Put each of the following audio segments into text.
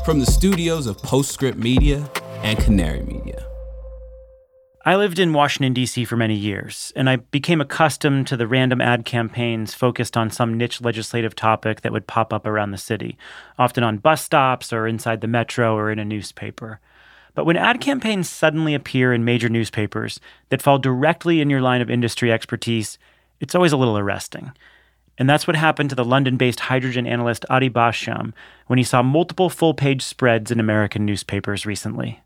from the studios of Postscript Media and Canary Media. I lived in Washington, D.C. for many years, and I became accustomed to the random ad campaigns focused on some niche legislative topic that would pop up around the city, often on bus stops or inside the metro or in a newspaper. But when ad campaigns suddenly appear in major newspapers that fall directly in your line of industry expertise, it's always a little arresting. And that's what happened to the London-based hydrogen analyst Adi Basham when he saw multiple full-page spreads in American newspapers recently.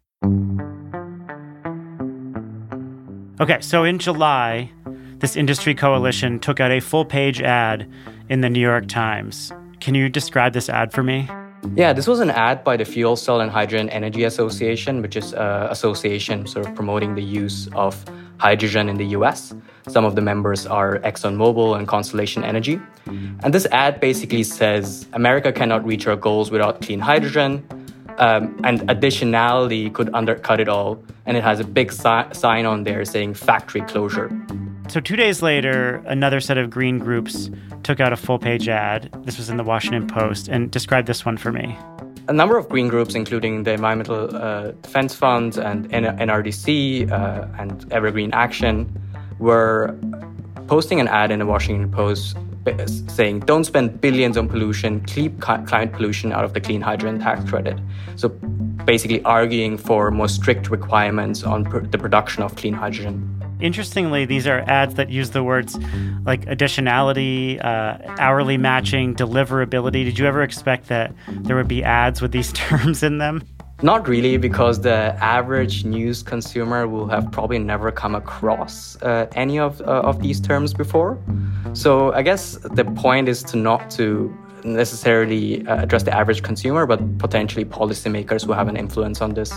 Okay, so in July, this industry coalition took out a full-page ad in the New York Times. Can you describe this ad for me? Yeah, this was an ad by the Fuel Cell and Hydrogen Energy Association, which is an association sort of promoting the use of hydrogen in the US. Some of the members are ExxonMobil and Constellation Energy. And this ad basically says America cannot reach our goals without clean hydrogen, and additionality could undercut it all. And it has a big sign on there saying factory closure. So 2 days later, another set of green groups took out a full-page ad. This was in the Washington Post. And describe this one for me. A number of green groups, including the Environmental Defense Fund and NRDC and Evergreen Action, were posting an ad in the Washington Post saying, don't spend billions on pollution, keep climate pollution out of the clean hydrogen tax credit. So basically arguing for more strict requirements on the production of clean hydrogen. Interestingly, these are ads that use the words like additionality, hourly matching, deliverability. Did you ever expect that there would be ads with these terms in them? Not really, because the average news consumer will have probably never come across any of these terms before. So I guess the point is to not to necessarily address the average consumer, but potentially policymakers who have an influence on this.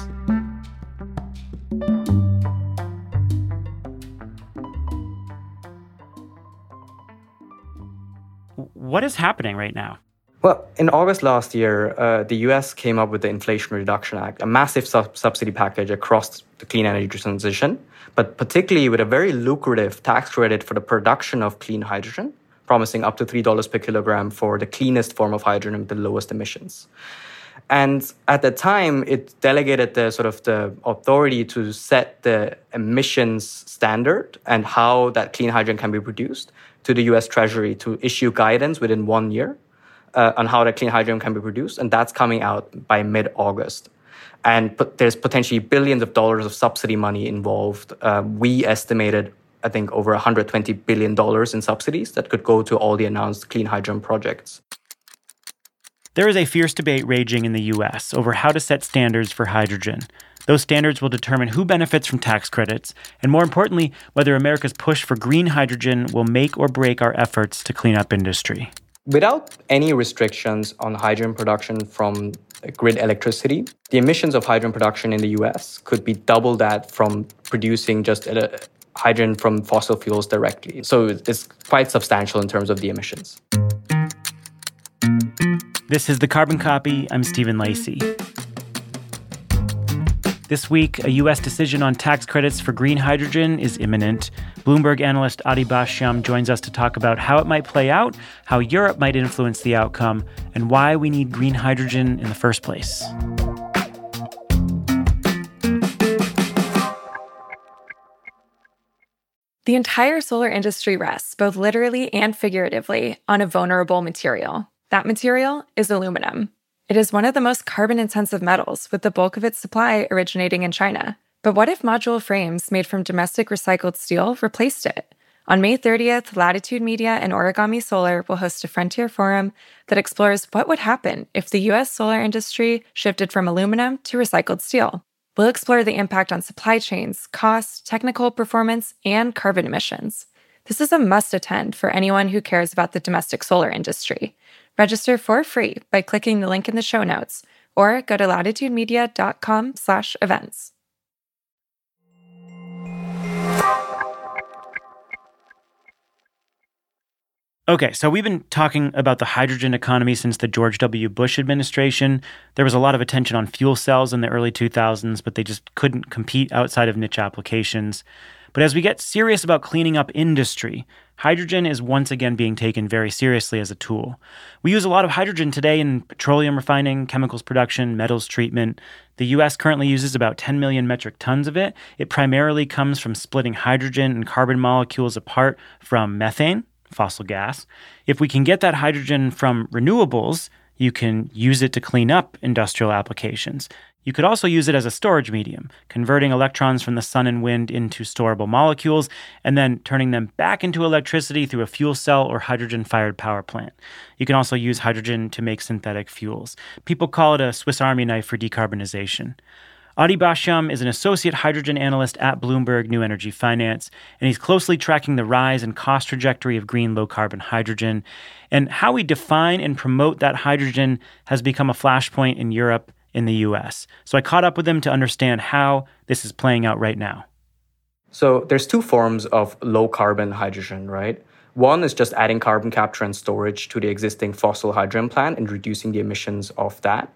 What is happening right now? Well, in August last year, the US came up with the Inflation Reduction Act, a massive subsidy package across the clean energy transition, but particularly with a very lucrative tax credit for the production of clean hydrogen, promising up to $3 per kilogram for the cleanest form of hydrogen with the lowest emissions. And at the time, it delegated the authority to set the emissions standard and how that clean hydrogen can be produced to the US Treasury to issue guidance within 1 year on how that clean hydrogen can be produced. And that's coming out by mid-August. And there's potentially billions of dollars of subsidy money involved. We estimated, I think, over $120 billion in subsidies that could go to all the announced clean hydrogen projects. There is a fierce debate raging in the U.S. over how to set standards for hydrogen. Those standards will determine who benefits from tax credits, and more importantly, whether America's push for green hydrogen will make or break our efforts to clean up industry. Without any restrictions on hydrogen production from grid electricity, the emissions of hydrogen production in the U.S. could be double that from producing just hydrogen from fossil fuels directly. So it's quite substantial in terms of the emissions. This is The Carbon Copy. I'm Stephen Lacey. This week, a U.S. decision on tax credits for green hydrogen is imminent. Bloomberg analyst Adi Basham joins us to talk about how it might play out, how Europe might influence the outcome, and why we need green hydrogen in the first place. The entire solar industry rests, both literally and figuratively, on a vulnerable material. That material is aluminum. It is one of the most carbon-intensive metals, with the bulk of its supply originating in China. But what if module frames made from domestic recycled steel replaced it? On May 30th, Latitude Media and Origami Solar will host a Frontier Forum that explores what would happen if the U.S. solar industry shifted from aluminum to recycled steel. We'll explore the impact on supply chains, cost, technical performance, and carbon emissions. This is a must-attend for anyone who cares about the domestic solar industry. Register for free by clicking the link in the show notes or go to latitudemedia.com/events. Okay, so we've been talking about the hydrogen economy since the George W. Bush administration. There was a lot of attention on fuel cells in the early 2000s, but they just couldn't compete outside of niche applications. But as we get serious about cleaning up industry, hydrogen is once again being taken very seriously as a tool. We use a lot of hydrogen today in petroleum refining, chemicals production, metals treatment. The U.S. currently uses about 10 million metric tons of it. It primarily comes from splitting hydrogen and carbon molecules apart from methane, fossil gas. If we can get that hydrogen from renewables, you can use it to clean up industrial applications. You could also use it as a storage medium, converting electrons from the sun and wind into storable molecules and then turning them back into electricity through a fuel cell or hydrogen-fired power plant. You can also use hydrogen to make synthetic fuels. People call it a Swiss Army knife for decarbonization. Adi Bashyam is an associate hydrogen analyst at Bloomberg New Energy Finance, and he's closely tracking the rise and cost trajectory of green low-carbon hydrogen. And how we define and promote that hydrogen has become a flashpoint in Europe in the US. So I caught up with him to understand how this is playing out right now. So there's two forms of low-carbon hydrogen, right? One is just adding carbon capture and storage to the existing fossil hydrogen plant and reducing the emissions of that.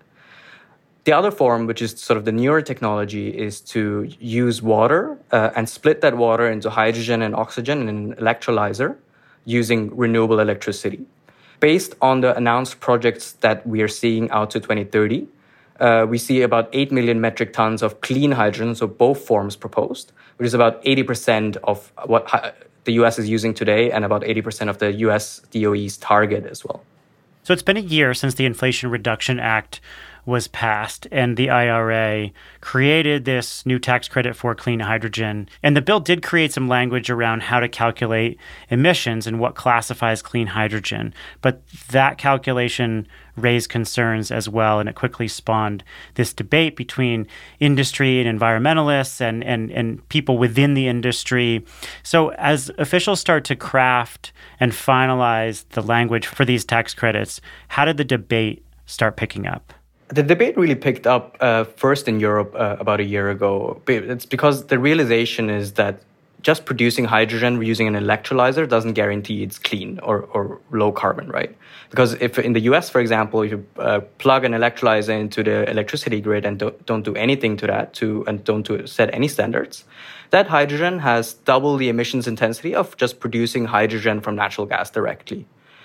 The other form, which is sort of the newer technology, is to use water and split that water into hydrogen and oxygen in an electrolyzer using renewable electricity. Based on the announced projects that we are seeing out to 2030, we see about 8 million metric tons of clean hydrogen, so both forms proposed, which is about 80% of what the US is using today and about 80% of the US DOE's target as well. So it's been a year since the Inflation Reduction Act was passed and the IRA created this new tax credit for clean hydrogen. And the bill did create some language around how to calculate emissions and what classifies clean hydrogen. But that calculation raised concerns as well, and it quickly spawned this debate between industry and environmentalists and people within the industry. So as officials start to craft and finalize the language for these tax credits, how did the debate start picking up? The debate really picked up first in Europe about a year ago. It's because the realization is that just producing hydrogen using an electrolyzer doesn't guarantee it's clean or low carbon, right? Because if in the US, for example, if you plug an electrolyzer into the electricity grid and don't do anything to that, and don't set any standards, that hydrogen has double the emissions intensity of just producing hydrogen from natural gas directly.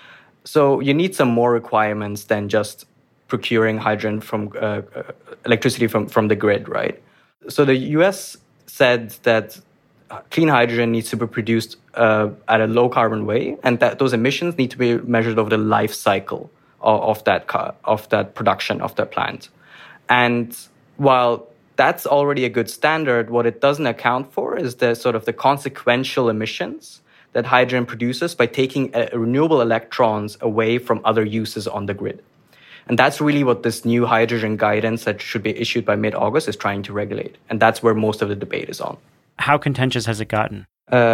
So you need some more requirements than just procuring hydrogen from electricity from the grid, right? So the US said that clean hydrogen needs to be produced at a low carbon way, and that those emissions need to be measured over the life cycle of that production of that plant. And while that's already a good standard, what it doesn't account for is the sort of the consequential emissions that hydrogen produces by taking renewable electrons away from other uses on the grid. And that's really what this new hydrogen guidance that should be issued by mid-August is trying to regulate. And that's where most of the debate is on. How contentious has it gotten?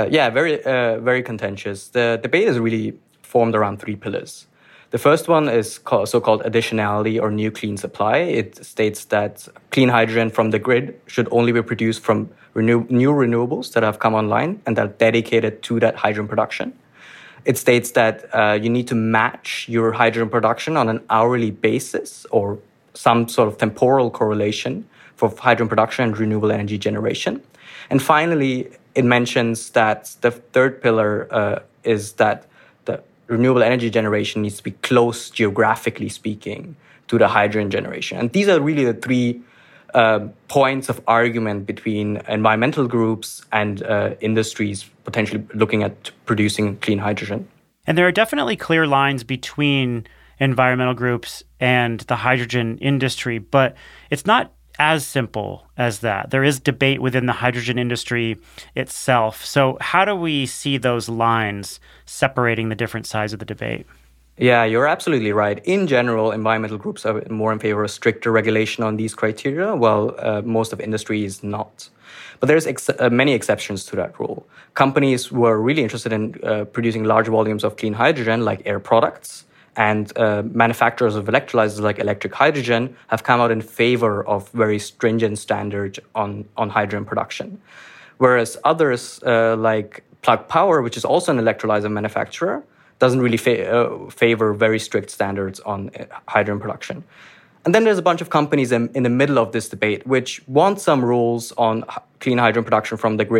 Very contentious. The debate is really formed around three pillars. The first one is so-called additionality or new clean supply. It states that clean hydrogen from the grid should only be produced from new renewables that have come online and that are dedicated to that hydrogen production. It states that you need to match your hydrogen production on an hourly basis or some sort of temporal correlation for hydrogen production and renewable energy generation. And finally, it mentions that the third pillar is that the renewable energy generation needs to be close, geographically speaking, to the hydrogen generation. And these are really the three points of argument between environmental groups and industries potentially looking at producing clean hydrogen. And there are definitely clear lines between environmental groups and the hydrogen industry, but it's not as simple as that. There is debate within the hydrogen industry itself. So how do we see those lines separating the different sides of the debate? Yeah, you're absolutely right. In general, environmental groups are more in favor of stricter regulation on these criteria, while most of industry is not. But there's many exceptions to that rule. Companies who are really interested in producing large volumes of clean hydrogen, like Air Products, and manufacturers of electrolyzers like Electric Hydrogen have come out in favor of very stringent standards on hydrogen production. Whereas others like Plug Power, which is also an electrolyzer manufacturer, doesn't really favor very strict standards on hydrogen production. And then there's a bunch of companies in the middle of this debate which want some rules on clean hydrogen production from the grid,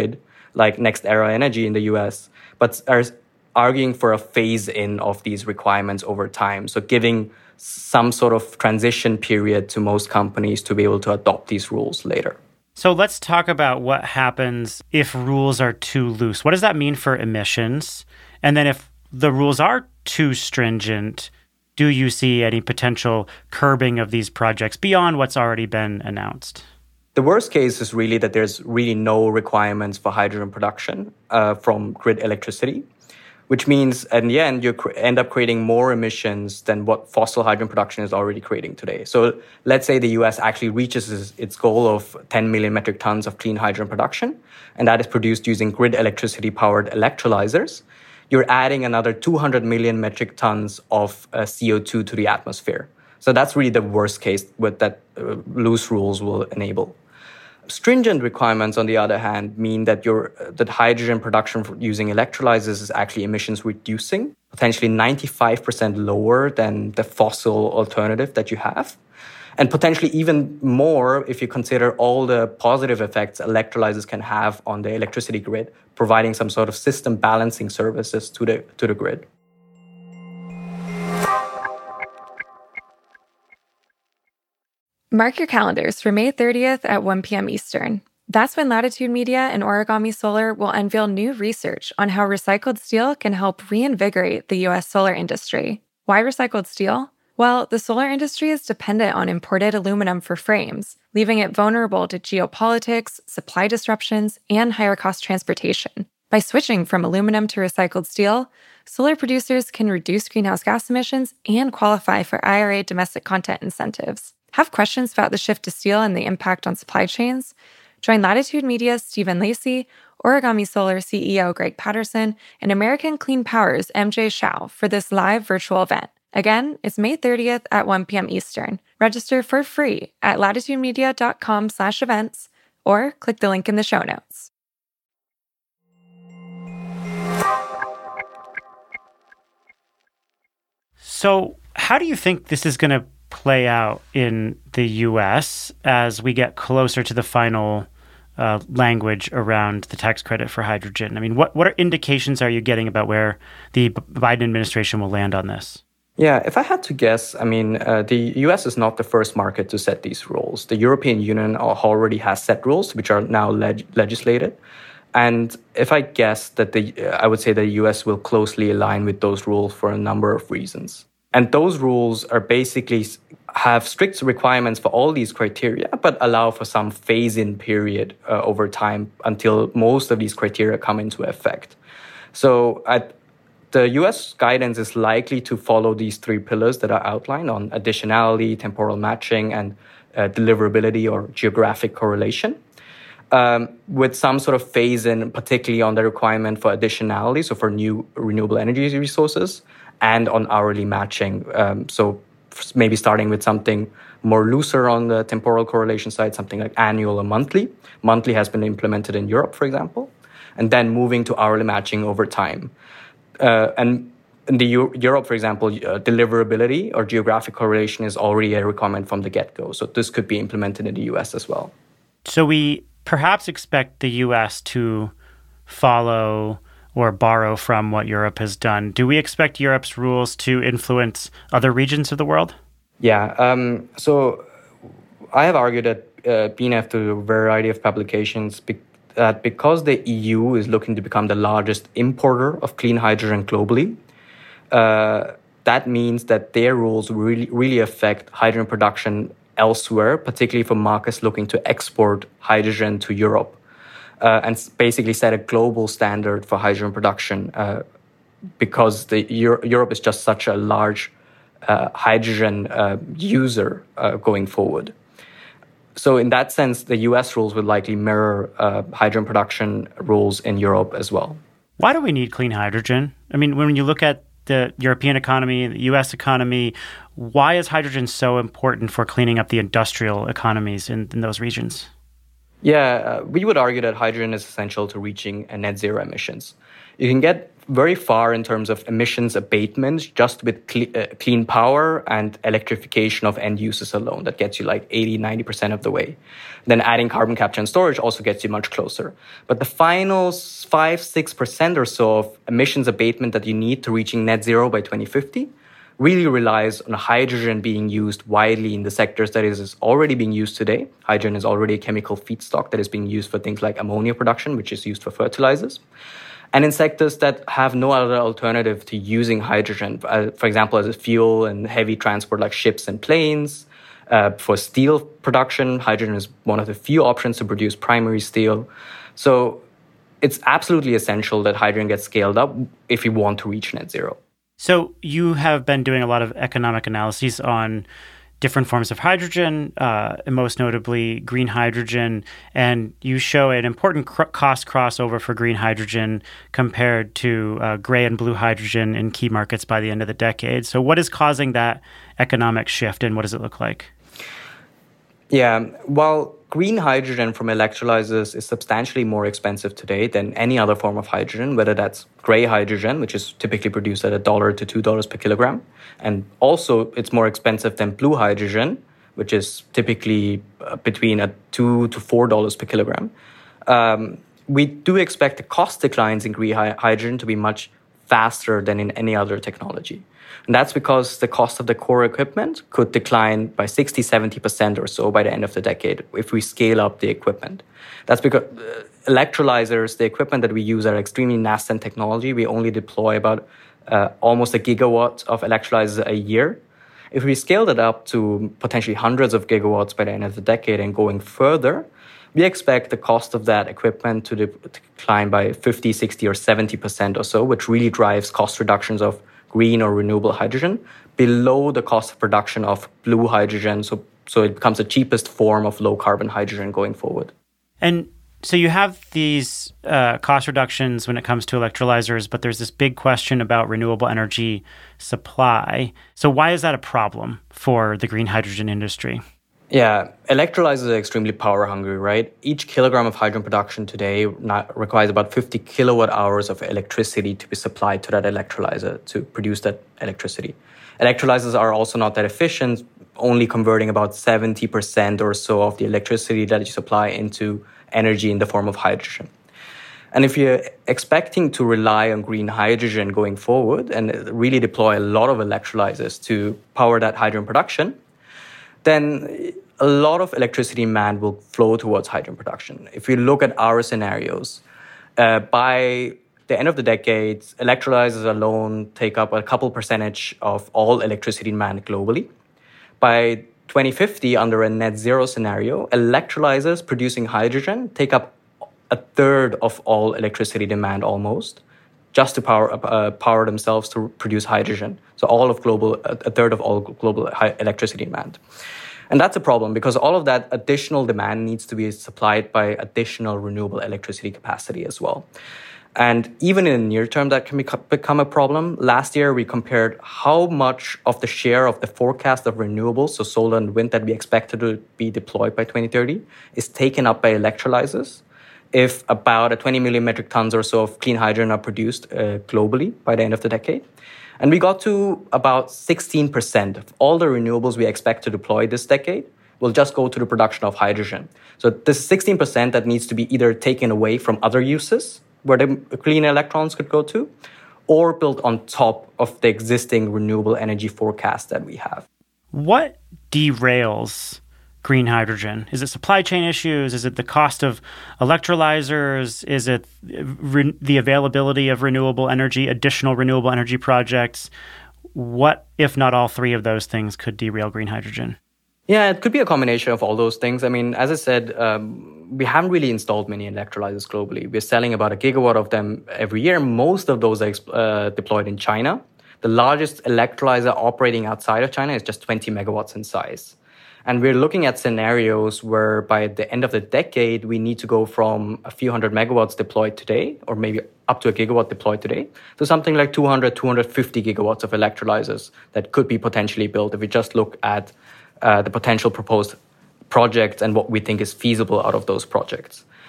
like NextEra Energy in the US, but are arguing for a phase-in of these requirements over time. So giving some sort of transition period to most companies to be able to adopt these rules later. So let's talk about what happens if rules are too loose. What does that mean for emissions? And then if the rules are too stringent, do you see any potential curbing of these projects beyond what's already been announced? The worst case is really that there's really no requirements for hydrogen production from grid electricity, which means in the end, you end up creating more emissions than what fossil hydrogen production is already creating today. So let's say the US actually reaches its goal of 10 million metric tons of clean hydrogen production, and that is produced using grid electricity-powered electrolyzers. You're adding another 200 million metric tons of CO2 to the atmosphere. So that's really the worst case with that loose rules will enable. Stringent requirements, on the other hand, mean that that hydrogen production using electrolyzers is actually emissions reducing, potentially 95% lower than the fossil alternative that you have. And potentially even more if you consider all the positive effects electrolyzers can have on the electricity grid, providing some sort of system balancing services to the grid. Mark your calendars for May 30th at 1 p.m. Eastern. That's when Latitude Media and Origami Solar will unveil new research on how recycled steel can help reinvigorate the U.S. solar industry. Why recycled steel? Well, the solar industry is dependent on imported aluminum for frames, leaving it vulnerable to geopolitics, supply disruptions, and higher-cost transportation. By switching from aluminum to recycled steel, solar producers can reduce greenhouse gas emissions and qualify for IRA domestic content incentives. Have questions about the shift to steel and the impact on supply chains? Join Latitude Media's Stephen Lacey, Origami Solar CEO Greg Patterson, and American Clean Power's MJ Shao for this live virtual event. Again, it's May 30th at 1 p.m. Eastern. Register for free at latitudemedia.com/events or click the link in the show notes. So how do you think this is going to play out in the U.S. as we get closer to the final language around the tax credit for hydrogen? I mean, what indications are you getting about where the Biden administration will land on this? Yeah, if I had to guess, the US is not the first market to set these rules. The European Union already has set rules, which are now legislated. And if I guess that I would say the US will closely align with those rules for a number of reasons. And those rules are basically have strict requirements for all these criteria, but allow for some phase-in period over time until most of these criteria come into effect. So the US guidance is likely to follow these three pillars that are outlined on additionality, temporal matching, and deliverability or geographic correlation, with some sort of phase-in, particularly on the requirement for additionality, so for new renewable energy resources, and on hourly matching. So maybe starting with something more looser on the temporal correlation side, something like annual or monthly. Monthly has been implemented in Europe, for example, and then moving to hourly matching over time. And in Europe, for example, deliverability or geographic correlation is already a requirement from the get-go. So this could be implemented in the US as well. So we perhaps expect the US to follow or borrow from what Europe has done. Do we expect Europe's rules to influence other regions of the world? Yeah. So I have argued at BNEF to a variety of publications that because the EU is looking to become the largest importer of clean hydrogen globally, that means that their rules really affect hydrogen production elsewhere, particularly for markets looking to export hydrogen to Europe. And basically set a global standard for hydrogen production because Europe is just such a large hydrogen user going forward. So in that sense, the US rules would likely mirror hydrogen production rules in Europe as well. Why do we need clean hydrogen? I mean, when you look at the European economy, the US economy, why is hydrogen so important for cleaning up the industrial economies in those regions? Yeah, we would argue that hydrogen is essential to reaching net zero emissions. You can get very far in terms of emissions abatement just with clean power and electrification of end users alone. That gets you like 80, 90% of the way. Then adding carbon capture and storage also gets you much closer. But the final 5, 6% or so of emissions abatement that you need to reaching net zero by 2050 really relies on hydrogen being used widely in the sectors that is already being used today. Hydrogen is already a chemical feedstock that is being used for things like ammonia production, which is used for fertilizers. And in sectors that have no other alternative to using hydrogen, for example, as a fuel in heavy transport like ships and planes. For steel production, hydrogen is one of the few options to produce primary steel. So it's absolutely essential that hydrogen gets scaled up if we want to reach net zero. So you have been doing a lot of economic analyses on different forms of hydrogen, and most notably green hydrogen, and you show an important cost crossover for green hydrogen compared to gray and blue hydrogen in key markets by the end of the decade. So what is causing that economic shift, and what does it look like? Yeah, while green hydrogen from electrolyzers is substantially more expensive today than any other form of hydrogen, whether that's gray hydrogen, which is typically produced at $1 to $2 per kilogram. And also it's more expensive than blue hydrogen, which is typically between $2 to $4 per kilogram. We do expect the cost declines in green hydrogen to be much faster than in any other technology. And that's because the cost of the core equipment could decline by 60, 70% or so by the end of the decade if we scale up the equipment. That's because electrolyzers, the equipment that we use, are extremely nascent technology. We only deploy about almost a gigawatt of electrolyzers a year. If we scaled it up to potentially hundreds of gigawatts by the end of the decade and going further, we expect the cost of that equipment to decline by 50, 60, or 70% or so, which really drives cost reductions of green or renewable hydrogen below the cost of production of blue hydrogen. So it becomes the cheapest form of low carbon hydrogen going forward. And so you have these cost reductions when it comes to electrolyzers, but there's this big question about renewable energy supply. So why is that a problem for the green hydrogen industry? Yeah, electrolyzers are extremely power hungry, right? Each kilogram of hydrogen production today requires about 50 kilowatt hours of electricity to be supplied to that electrolyzer to produce that electricity. Electrolyzers are also not that efficient, only converting about 70% or so of the electricity that you supply into energy in the form of hydrogen. And if you're expecting to rely on green hydrogen going forward and really deploy a lot of electrolyzers to power that hydrogen production, then a lot of electricity demand will flow towards hydrogen production. If you look at our scenarios, by the end of the decade, electrolyzers alone take up a couple percentage of all electricity demand globally. By 2050, under a net zero scenario, electrolyzers producing hydrogen take up a third of all electricity demand almost, just to power themselves to produce hydrogen. So a third of all global electricity demand. And that's a problem because all of that additional demand needs to be supplied by additional renewable electricity capacity as well. And even in the near term, that can become a problem. Last year, we compared how much of the share of the forecast of renewables, so solar and wind, that we expected to be deployed by 2030 is taken up by electrolyzers. If about 20 million metric tons or so of clean hydrogen are produced globally by the end of the decade. And we got to about 16% of all the renewables we expect to deploy this decade will just go to the production of hydrogen. So this 16% that needs to be either taken away from other uses where the clean electrons could go to, or built on top of the existing renewable energy forecast that we have. What derails green hydrogen? Is it supply chain issues? Is it the cost of electrolyzers? Is it the availability of renewable energy, additional renewable energy projects? What, if not all three of those things, could derail green hydrogen? Yeah, it could be a combination of all those things. I mean, as I said, we haven't really installed many electrolyzers globally. We're selling about 1 gigawatt of them every year. Most of those are deployed in China. The largest electrolyzer operating outside of China is just 20 megawatts in size. And we're looking at scenarios where by the end of the decade, we need to go from a few hundred megawatts deployed today, or maybe up to 1 gigawatt deployed today, to something like 200, 250 gigawatts of electrolyzers that could be potentially built if we just look at the potential proposed projects and what we think is feasible out of those projects.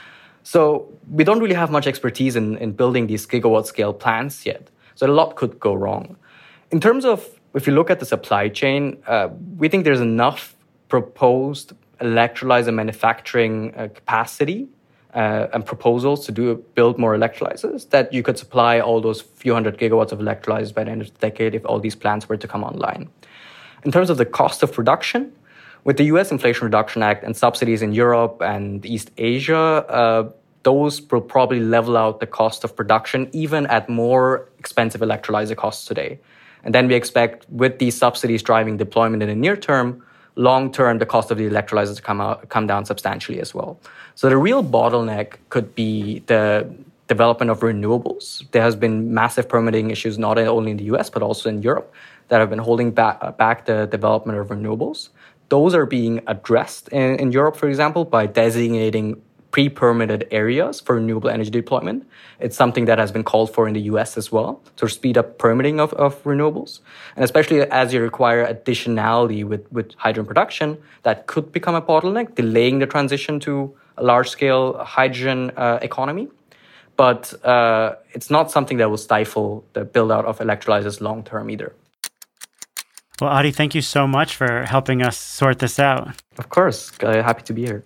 So we don't really have much expertise in building these gigawatt scale plants yet. So a lot could go wrong. In terms of, if you look at the supply chain, we think there's enough proposed electrolyzer manufacturing capacity and proposals to build more electrolyzers that you could supply all those few hundred gigawatts of electrolyzers by the end of the decade if all these plants were to come online. In terms of the cost of production, with the US Inflation Reduction Act and subsidies in Europe and East Asia, those will probably level out the cost of production even at more expensive electrolyzer costs today. And then we expect with these subsidies driving deployment in the near term, long term, the cost of the electrolyzers to come down substantially as well. So the real bottleneck could be the development of renewables. There has been massive permitting issues, not only in the US, but also in Europe, that have been holding back the development of renewables. Those are being addressed in Europe, for example, by designating pre-permitted areas for renewable energy deployment. It's something that has been called for in the US as well, to speed up permitting of renewables. And especially as you require additionality with hydrogen production, that could become a bottleneck, delaying the transition to a large-scale hydrogen economy. But it's not something that will stifle the build-out of electrolyzers long-term either. Well, Adi, thank you so much for helping us sort this out. Of course. Happy to be here.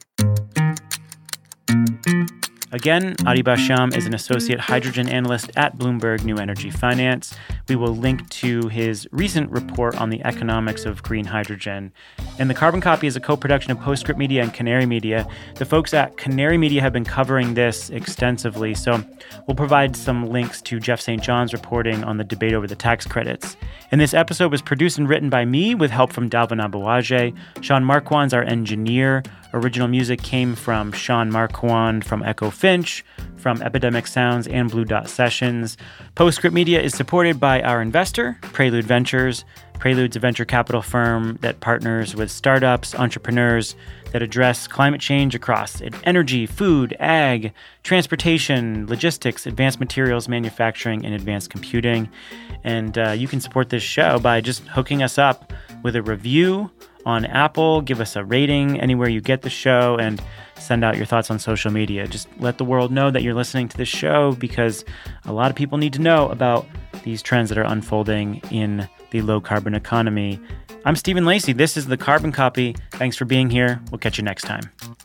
Again, Adi Basham is an associate hydrogen analyst at Bloomberg New Energy Finance. We will link to his recent report on the economics of green hydrogen. And the Carbon Copy is a co-production of Postscript Media and Canary Media. The folks at Canary Media have been covering this extensively, so we'll provide some links to Jeff St. John's reporting on the debate over the tax credits. And this episode was produced and written by me with help from Dalvin Abuaje. Sean Marquand's our engineer. Original music came from Sean Marquand from Echo Finch, from Epidemic Sounds and Blue Dot Sessions. Postscript Media is supported by our investor, Prelude Ventures. Prelude's a venture capital firm that partners with startups, entrepreneurs that address climate change across energy, food, ag, transportation, logistics, advanced materials manufacturing, and advanced computing. And you can support this show by just hooking us up with a review on Apple, give us a rating anywhere you get the show, and send out your thoughts on social media. Just let the world know that you're listening to this show, because a lot of people need to know about these trends that are unfolding in the low-carbon economy. I'm Stephen Lacey. This is The Carbon Copy. Thanks for being here. We'll catch you next time.